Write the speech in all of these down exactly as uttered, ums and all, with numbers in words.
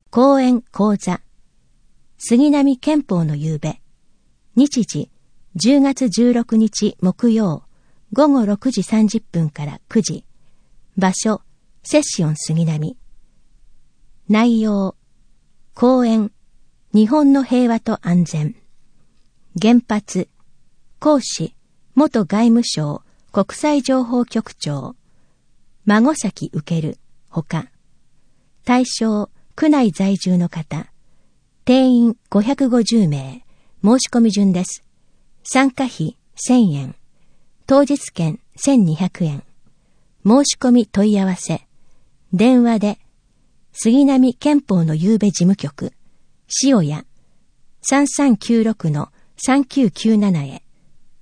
講演講座。杉並憲法の夕べ。日時、じゅうがつじゅうろくにち木曜、ごごろくじさんじゅっぷんからくじ。場所、セッション杉並。内容、講演、日本の平和と安全。原発、講師、元外務省国際情報局長、孫崎受る、ほか。対象、区内在住の方。定員ごひゃくごじゅうめい。申し込み順です。参加費せんえん。当日券せんにひゃくえん。申し込み問い合わせ。電話で、杉並憲法の夕べ事務局、塩屋、さんさんきゅうろくのさんきゅうきゅうなな へ。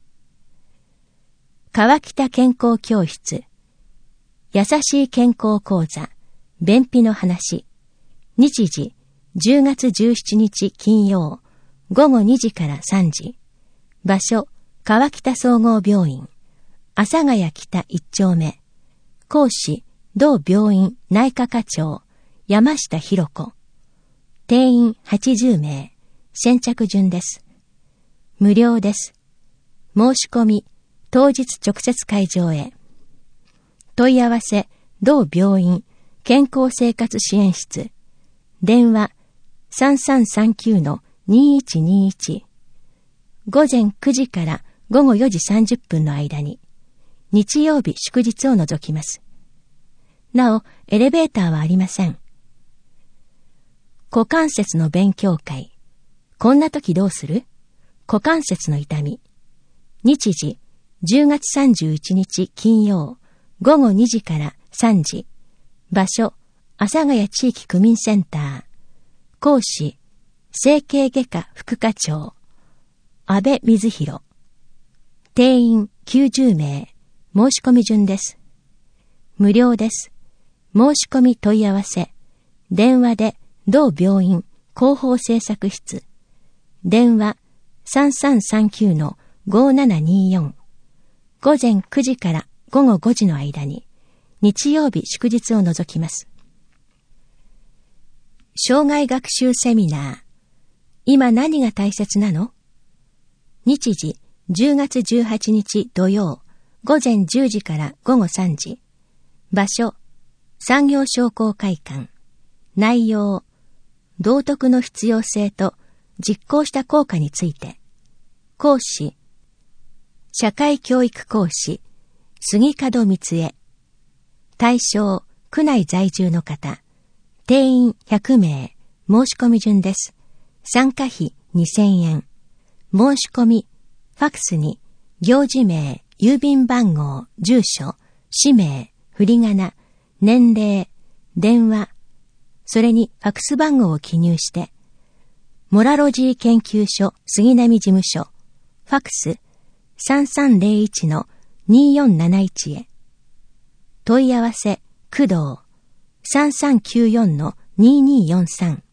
川北健康教室、優しい健康講座、便秘の話。日時、じゅうがつじゅうしちにち金曜、ごごにじからさんじ。場所、川北総合病院、阿佐ヶ谷北いっちょうめ。講師、同病院内科課長、山下博子。定員はちじゅうめい。先着順です。無料です。申し込み、当日直接会場へ。問い合わせ、同病院健康生活支援室。電話さんさんさんきゅうのにいちにいち。午前くじからごごよじさんじゅっぷんの間に、日曜日祝日を除きます。なお、エレベーターはありません。股関節の勉強会。こんな時どうする？股関節の痛み。日時、じゅうがつさんじゅういちにち金曜、ごごにじからさんじ。場所、阿佐ヶ谷地域区民センター。講師、整形外科副課長、安倍瑞弘。定員きゅうじゅうめい。申し込み順です。無料です。申し込み問い合わせ。電話で、同病院広報制作室。電話さんさんさんきゅうのごななによん。午前くじからごごごじの間に、日曜日祝日を除きます。障害学習セミナー。今何が大切なの？日時、じゅうがつじゅうはちにち土曜、ごぜんじゅうじからごごさんじ。場所、産業商工会館。内容、道徳の必要性と実行した効果について。講師、社会教育講師、杉門光恵。対象、区内在住の方。定員ひゃくめい。申し込み順です。参加費にせんえん。申し込み、ファクスに、行事名、郵便番号、住所、氏名、振り仮名、年齢、電話、それにファクス番号を記入して、モラロジー研究所杉並事務所、ファクスさんさんぜろいちのによんなないちへ。問い合わせ、工藤さんさんきゅうよんのにによんさん。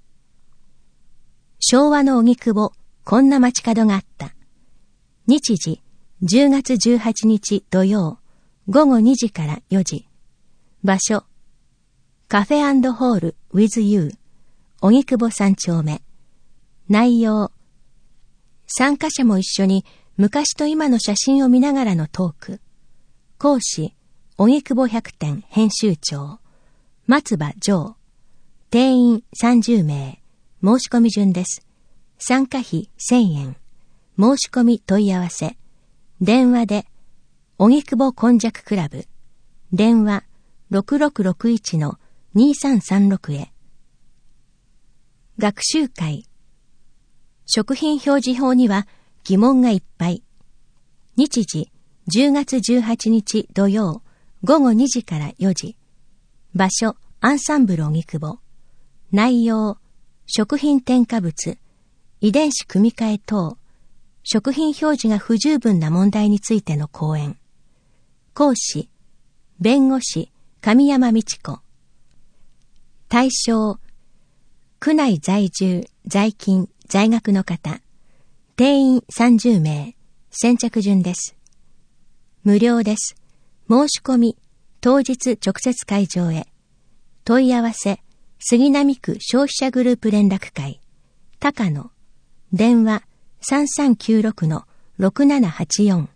昭和の荻窪、こんな街角があった。日時、じゅうがつじゅうはちにち土曜、ごごにじからよじ。場所、カフェ&ホール with you、荻窪さんちょうめ。内容、参加者も一緒に昔と今の写真を見ながらのトーク。講師、荻窪百店編集長、松葉城。定員さんじゅうめい。申し込み順です。参加費せんえん。申し込み問い合わせ。電話で、荻窪今昔クラブ。電話ろくろくろくいちのにさんさんろくへ。学習会。食品表示法には疑問がいっぱい。日時、じゅうがつじゅうはちにち土曜、ごごにじからよじ。場所、アンサンブル荻窪。内容、食品添加物、遺伝子組み換え等、食品表示が不十分な問題についての講演。講師、弁護士、神山美智子。対象、区内在住、在勤、在学の方。定員さんじゅうめい。先着順です。無料です。申し込み、当日直接会場へ。問い合わせ、 杉並区消費者グループ連絡会、高野、電話 さんさんきゅうろくのろくななはちよん。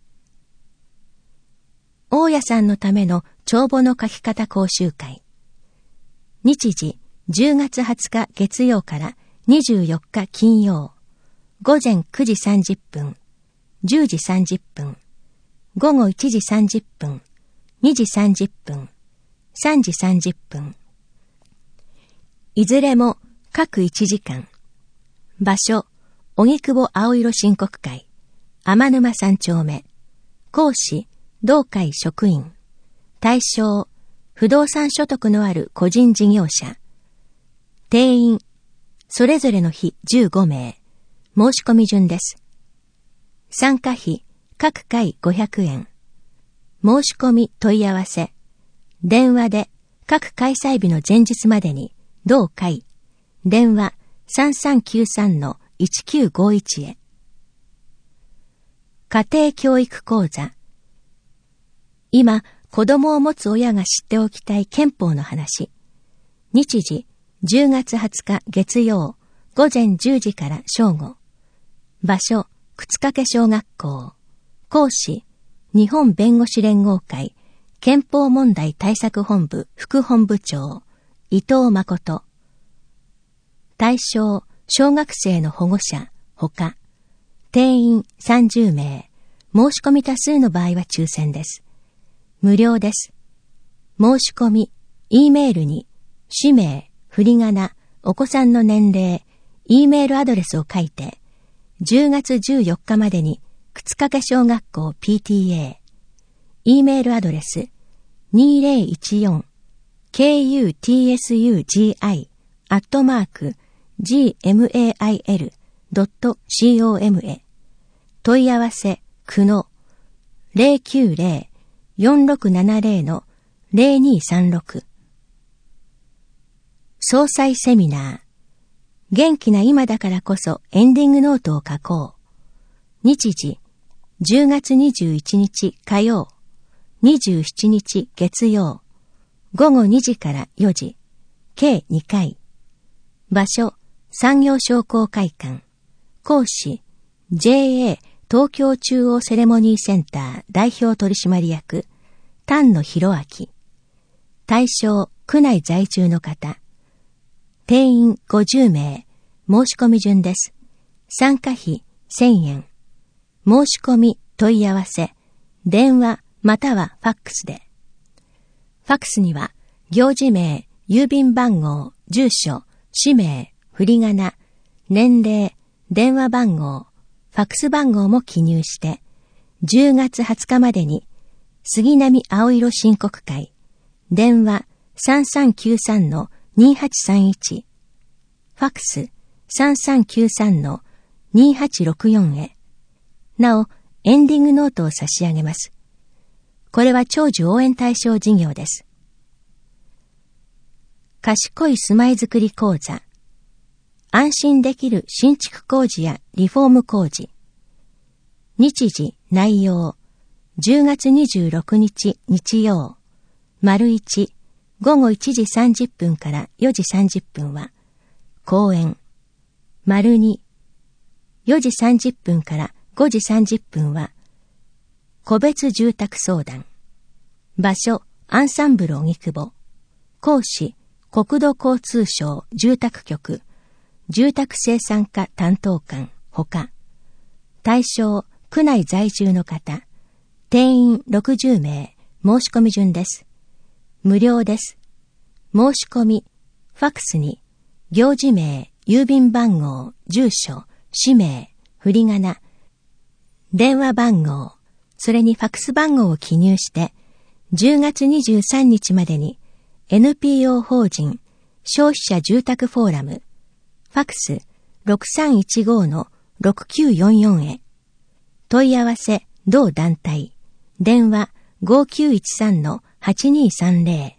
大家さんのための帳簿の書き方講習会。日時じゅうがつはつか月曜からにじゅうよっか金曜。午前くじさんじゅっぷん、じゅうじさんじゅっぷん、午後いちじさんじゅっぷん、にじさんじゅっぷん、さんじさんじゅっぷん。いずれも各いちじかん。場所、荻窪青色申告会、天沼三丁目。講師、同会職員。対象、不動産所得のある個人事業者。定員、それぞれの日じゅうごめい。申し込み順です。参加費、各回ごひゃくえん。申し込み問い合わせ。電話で各開催日の前日までに、同会。電話 さんさんきゅうさんのいちきゅうごいち へ。家庭教育講座。今、子供を持つ親が知っておきたい憲法の話。日時、じゅうがつはつか月曜、午前じゅうじから正午。場所、靴掛小学校。講師、日本弁護士連合会憲法問題対策本部副本部長、伊藤誠。対象、小学生の保護者、ほか。定員さんじゅうめい。申し込み多数の場合は抽選です。無料です。申し込み、Eメールに、氏名、振り仮名、お子さんの年齢、Eメールアドレスを書いて、じゅうがつじゅうよっかまでに、靴掛小学校 ピーティーエー。Eメールアドレス、にせんじゅうよん ケーユーティーエスユージーアイ アットマーク ジーエムエーアイエル ドット コム へ。問い合わせ、くの ゼロきゅうゼロ よんろくななゼロ のゼロにさんろく。総裁セミナー。元気な今だからこそエンディングノートを書こう。日時、じゅうがつにじゅういちにち火曜、にじゅうしちにち月曜、午後にじからよじ、計にかい。場所、産業商工会館。講師、ジェーエー 東京中央セレモニーセンター代表取締役、丹野博明。対象、区内在住の方。定員ごじゅうめい。申し込み順です。参加費せんえん。申し込み問い合わせ。電話またはファックスで。ファックスには、行事名、郵便番号、住所、氏名、振り仮名、年齢、電話番号、ファックス番号も記入して、じゅうがつはつかまでに、杉並青色申告会、電話 さんさんきゅうさんのにはちさんいち、ファックス さんさんきゅうさんのにはちろくよん へ。なお、エンディングノートを差し上げます。これは長寿応援対象事業です。賢い住まいづくり講座。安心できる新築工事やリフォーム工事。日時、内容。じゅうがつにじゅうろくにち日曜。丸一、午後いちじさんじゅっぷんからよじさんじゅっぷんは、講演。丸二、よじさんじゅっぷんからごじさんじゅっぷんは、個別住宅相談。場所、アンサンブル荻窪。講師、国土交通省住宅局、住宅生産課担当官、ほか。対象、区内在住の方。定員ろくじゅうめい。申し込み順です。無料です。申し込み、ファックスに、行事名、郵便番号、住所、氏名、振り仮名、電話番号、それにファックス番号を記入して、じゅうがつにじゅうさんにちまでに エヌピーオー 法人消費者住宅フォーラム、ファックス ろくさんいちごのろくきゅうよんよん へ。問い合わせ、同団体、電話ごきゅういちさんのはちにさんゼ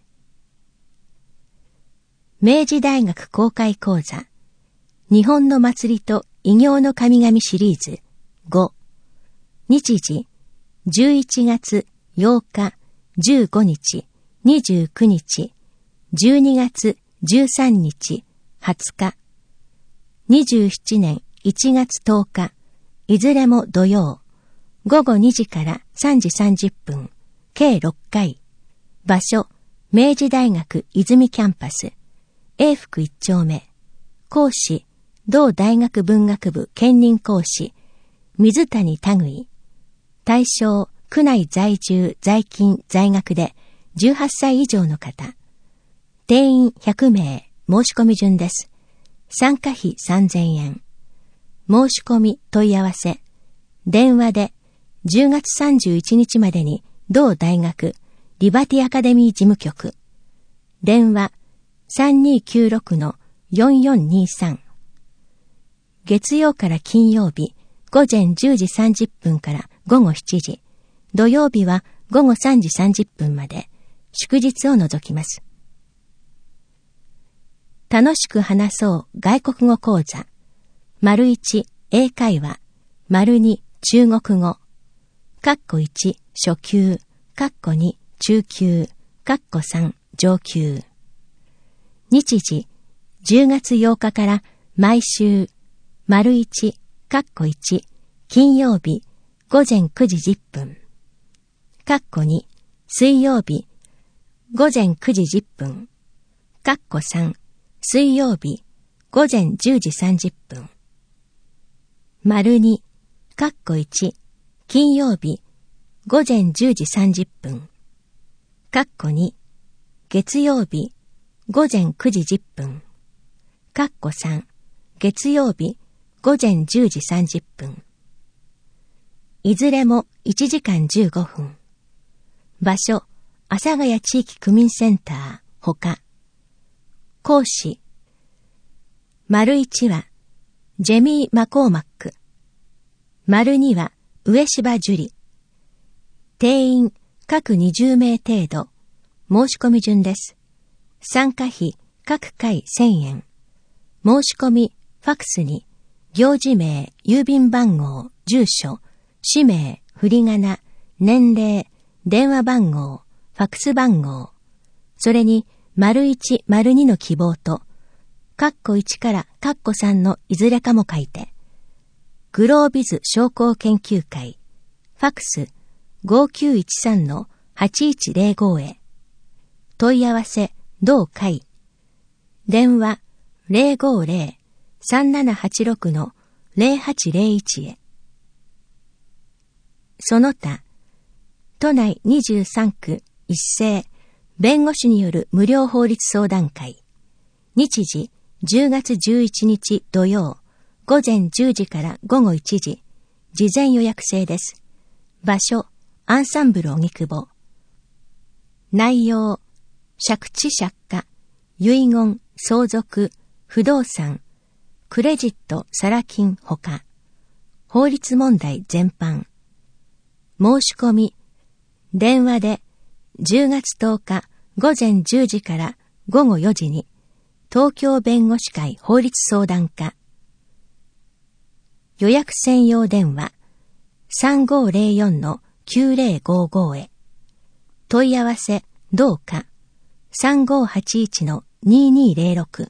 ロ。明治大学公開講座、日本の祭りと異形の神々シリーズご。日時、じゅういちがつようか、じゅうごにち、にじゅうくにち、じゅうにがつじゅうさんにち、はつか、にじゅうななねんいちがつとおか、いずれも土曜、ごごにじからさんじさんじゅっぷん、計ろっかい。場所、明治大学泉キャンパス、永福いっちょうめ。講師、同大学文学部兼任講師、水谷田杭。対象、区内在住、在勤、在学でじゅうはっさい以上の方。定員ひゃくめい、申し込み順です。参加費さんぜんえん。申し込み問い合わせ。電話でじゅうがつさんじゅういちにちまでに同大学リバティアカデミー事務局。電話 さんにーきゅうろく よんよんにさん。月曜から金曜日午前じゅうじさんじゅっぷんから午後しちじ。土曜日は午後さんじさんじゅっぷんまで。祝日を除きます。楽しく話そう外国語講座。丸一英会話。丸二中国語。括弧一初級。括弧二中級。括弧三上級。日時じゅうがつようかから毎週。丸一括弧一金曜日午前くじじゅっぷん。括弧二水曜日午前くじじゅっぷん。括弧三水曜日午前じゅうじさんじゅっぷん。丸二、括弧一、金曜日午前じゅうじさんじゅっぷん。括弧二、月曜日午前くじじゅっぷん。括弧三、月曜日午前じゅうじさんじゅっぷん。いずれもいちじかんじゅうごふん。場所、阿佐ヶ谷地域区民センター、ほか。講師。丸一は、ジェミー・マコーマック。丸二は、上柴樹里。定員、各にじゅうめい程度。申し込み順です。参加費、各回せんえん。申し込み、ファクスに、行事名、郵便番号、住所、氏名、振り仮名、年齢、電話番号、ファクス番号、それに、丸一、丸二の希望と、括弧一から括弧三のいずれかも書いて、グロービズ商工研究会、ファクス ごきゅういちさんのはちいちぜろご へ、問い合わせ、同会、電話 ゼロごゼロ さんななはちろく のゼロはちゼロいち へ。その他、都内にじゅうさんく一斉弁護士による無料法律相談会。日時じゅうがつじゅういちにち土曜午前じゅうじから午後いちじ。事前予約制です。場所、アンサンブル荻窪。内容、借地借家、遺言、相続、不動産、クレジット、サラ金ほか。法律問題全般。申し込み、電話でじゅうがつとおか午前じゅうじから午後よじに東京弁護士会法律相談課。予約専用電話 さんごーぜろよんのきゅうぜろごご へ。問い合わせ同課 さんごーはちいちのににーぜろろく。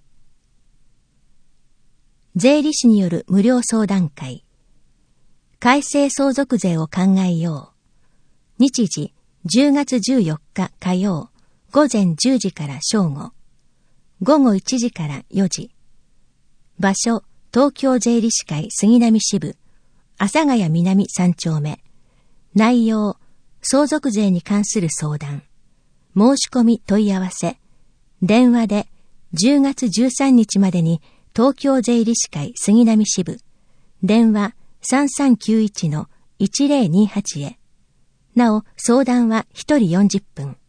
税理士による無料相談会。改正相続税を考えよう。日時じゅうがつじゅうよっか火曜午前じゅうじから正午。午後いちじからよじ。場所、東京税理士会杉並支部、阿佐ヶ谷南さんちょうめ。内容、相続税に関する相談。申し込み問い合わせ。電話でじゅうがつじゅうさんにちまでに東京税理士会杉並支部。電話さんさんきゅういちのいちぜろにはちへ。なお、相談はひとりよんじゅっぷん。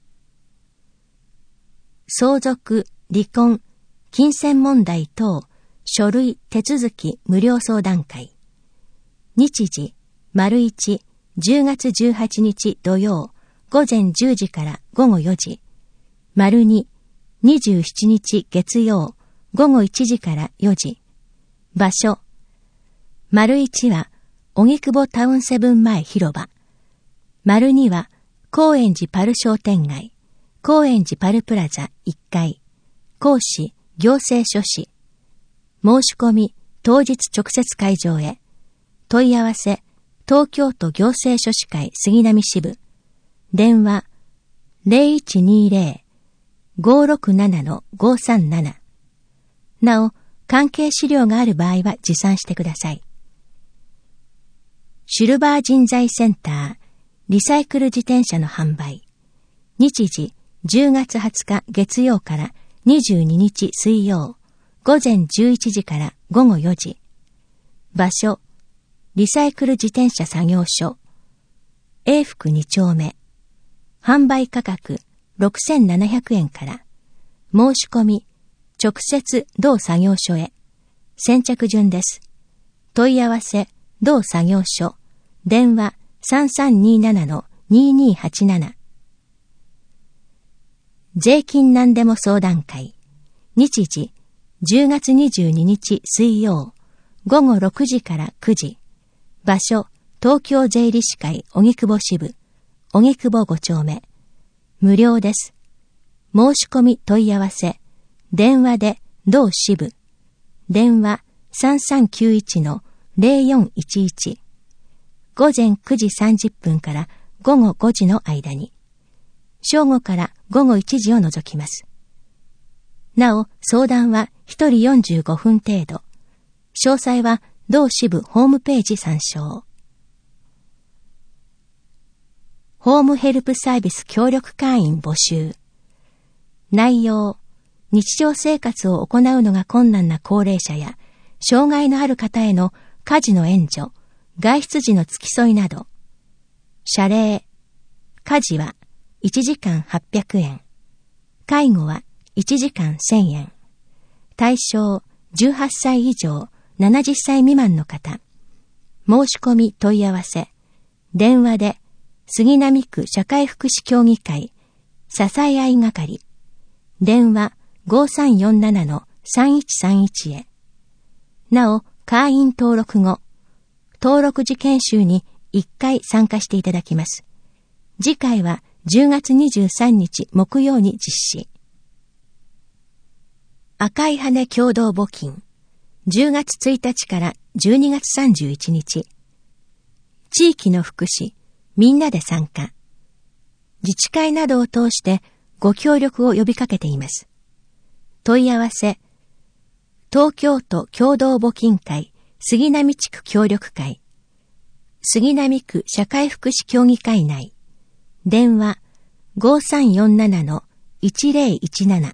相続、離婚、金銭問題等、書類、手続き、無料相談会。日時、丸一、じゅうがつじゅうはちにち土曜、午前じゅうじから午後よじ。丸二、にじゅうしちにち月曜、午後いちじからよじ。場所、丸一は、荻窪タウンセブン前広場。丸二は、高円寺パル商店街、高円寺パルプラザいっかい。 講師、行政書士。申し込み、当日直接会場へ。問い合わせ、東京都行政書士会杉並支部。電話、ゼロいちにゼロ ごろくなな ごさんなな。なお、関係資料がある場合は持参してください。シルバー人材センター、リサイクル自転車の販売。日時、じゅうがつはつか月曜からにじゅうににち水曜、午前じゅういちじから午後よじ。場所、リサイクル自転車作業所。永福に丁目。販売価格ろくせんななひゃくえんから。申し込み、直接同作業所へ。先着順です。問い合わせ、同作業所。電話さんさんになな ににはちなな。税金何でも相談会。日時、じゅうがつにじゅうににち水曜、午後ろくじからくじ。場所、東京税理士会荻窪支部、荻窪ご丁目。無料です。申し込み問い合わせ、電話で同支部。電話さんさんきゅういち ゼロよんいちいち。午前くじさんじゅっぷんから午後ごじの間に。正午から午後いちじを除きます。なお、相談はひとりよんじゅうごふん程度。詳細は同支部ホームページ参照。ホームヘルプサービス協力会員募集。内容、日常生活を行うのが困難な高齢者や、障害のある方への家事の援助、外出時の付き添いなど。謝礼、家事はいちじかんはっぴゃくえん。介護はいちじかんせんえん。対象じゅうはっさい以上ななじゅっさい未満の方。申し込み問い合わせ。電話で杉並区社会福祉協議会支え合い係。電話ごさんよんなな さんいちさんいちへ。なお、会員登録後、登録時研修にいっかい参加していただきます。次回はじゅうがつにじゅうさんにち木曜に実施。赤い羽共同募金。じゅうがつついたちからじゅうにがつさんじゅういちにち。地域の福祉、みんなで参加。自治会などを通してご協力を呼びかけています。問い合わせ、東京都共同募金会杉並地区協力会、杉並区社会福祉協議会内。電話ごさんよんなな いちゼロいちなな。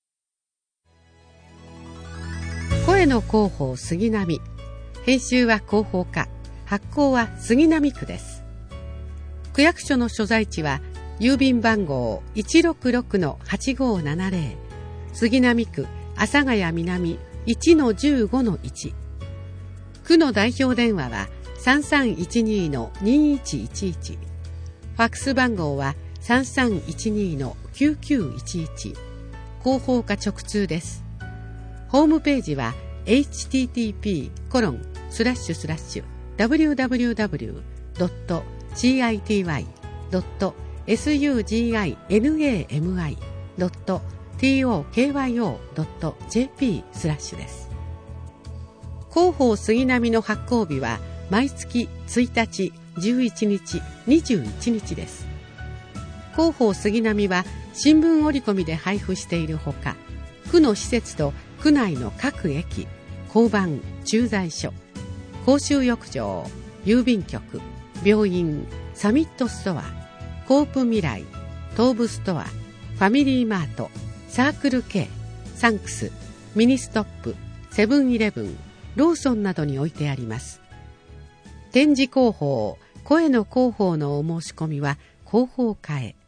声の広報杉並。編集は広報課、発行は杉並区です。区役所の所在地は郵便番号 いちろくろくのはちごななゼロ、杉並区阿佐ヶ谷南 いちのじゅうごのいち。区の代表電話はさんさんいちにのにいちいちいち。ファックス番号はさんさんいちにのきゅうきゅういちいち。広報課直通です。ホームページは エイチティーティーピーコロンスラッシュスラッシュダブリューダブリューダブリュードットシーアイティーワイドットエスユージーアイエヌエーエムアイドットティーオーケーワイオードットジェーピースラッシュです。広報杉並の発行日は毎月ついたち、じゅういちにち、にじゅういちにちです。広報杉並は新聞折り込みで配布しているほか、区の施設と区内の各駅、交番、駐在所、公衆浴場、郵便局、病院、サミットストア、コープ未来、東武ストア、ファミリーマート、サークル K、サンクス、ミニストップ、セブンイレブン、ローソンなどに置いてあります。展示広報、声の広報のお申し込みは広報課へ。